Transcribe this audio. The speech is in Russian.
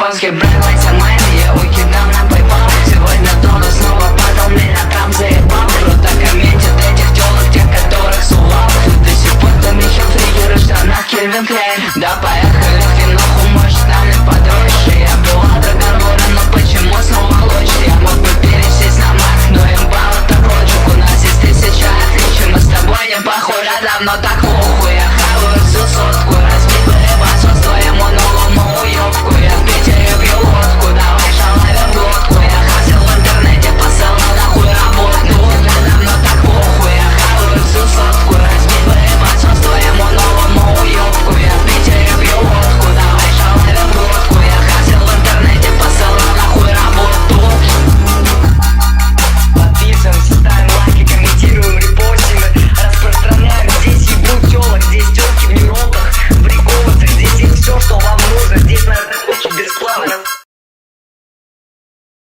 японский бренд Лайся Майли, я выкидал на PayPal. Сегодня доллар снова падал, меня там заебал. Круто комментят этих телок, тех, которых сувал. До сих пор там еще фригеры в штанах Кельвин Клейн. Да поехали в киноху, может там и подросше. Я была договора, но почему снова лучше? Я мог бы пересесть на Мак, но им балл это прочек. У нас есть 1000 отличий, мы с тобой не похожи, давно так похуй. Я хаваю всю соус.